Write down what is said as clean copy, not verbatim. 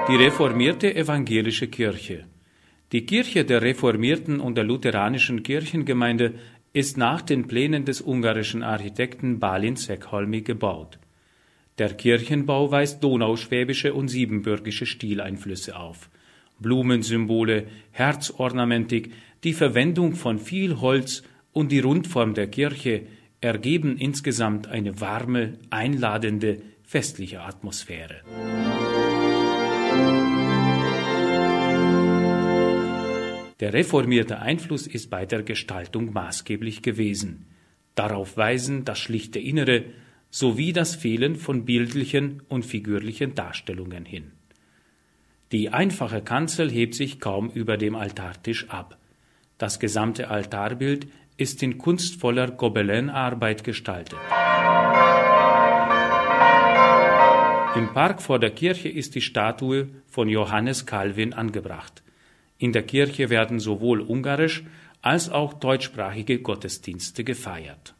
Die reformierte evangelische Kirche. Die Kirche der reformierten und der lutheranischen Kirchengemeinde ist nach den Plänen des ungarischen Architekten Bálint Székhalmi gebaut. Der Kirchenbau weist donauschwäbische und siebenbürgische Stileinflüsse auf. Blumensymbole, Herzornamentik, die Verwendung von viel Holz und die Rundform der Kirche ergeben insgesamt eine warme, einladende, festliche Atmosphäre. Der reformierte Einfluss ist bei der Gestaltung maßgeblich gewesen. Darauf weisen das schlichte Innere sowie das Fehlen von bildlichen und figürlichen Darstellungen hin. Die einfache Kanzel hebt sich kaum über dem Altartisch ab. Das gesamte Altarbild ist in kunstvoller Gobelinarbeit gestaltet. Im Park vor der Kirche ist die Statue von Johannes Calvin angebracht. In der Kirche werden sowohl ungarisch als auch deutschsprachige Gottesdienste gefeiert.